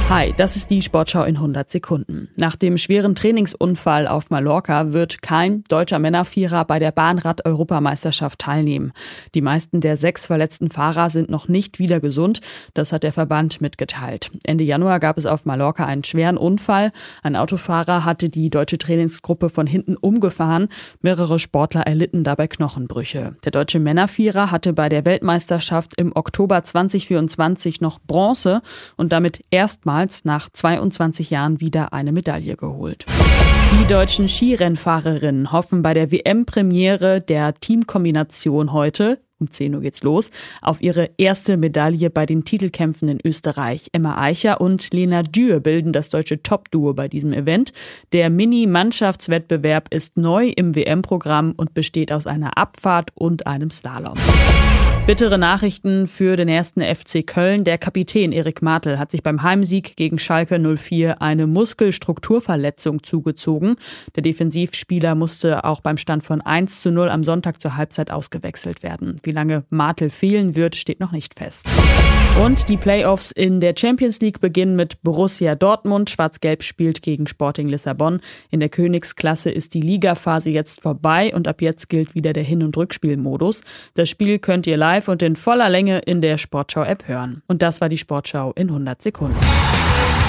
Hi, das ist die Sportschau in 100 Sekunden. Nach dem schweren Trainingsunfall auf Mallorca wird kein deutscher Männervierer bei der Bahnrad-Europameisterschaft teilnehmen. Die meisten der 6 verletzten Fahrer sind noch nicht wieder gesund. Das hat der Verband mitgeteilt. Ende Januar gab es auf Mallorca einen schweren Unfall. Ein Autofahrer hatte die deutsche Trainingsgruppe von hinten umgefahren. Mehrere Sportler erlitten dabei Knochenbrüche. Der deutsche Männervierer hatte bei der Weltmeisterschaft im Oktober 2024 noch Bronze und damit erstmals nach 22 Jahren wieder eine Medaille geholt. Die deutschen Skirennfahrerinnen hoffen bei der WM-Premiere der Teamkombination heute, um 10 Uhr geht's los, auf ihre erste Medaille bei den Titelkämpfen in Österreich. Emma Eicher und Lena Dürr bilden das deutsche Top-Duo bei diesem Event. Der Mini-Mannschaftswettbewerb ist neu im WM-Programm und besteht aus einer Abfahrt und einem Slalom. Bittere Nachrichten für den 1. FC Köln. Der Kapitän Erik Martel hat sich beim Heimsieg gegen Schalke 04 eine Muskelstrukturverletzung zugezogen. Der Defensivspieler musste auch beim Stand von 1:0 am Sonntag zur Halbzeit ausgewechselt werden. Wie lange Martel fehlen wird, steht noch nicht fest. Und die Playoffs in der Champions League beginnen mit Borussia Dortmund. Schwarz-Gelb spielt gegen Sporting Lissabon. In der Königsklasse ist die Ligaphase jetzt vorbei und ab jetzt gilt wieder der Hin- und Rückspielmodus. Das Spiel könnt ihr live und in voller Länge in der Sportschau-App hören. Und das war die Sportschau in 100 Sekunden.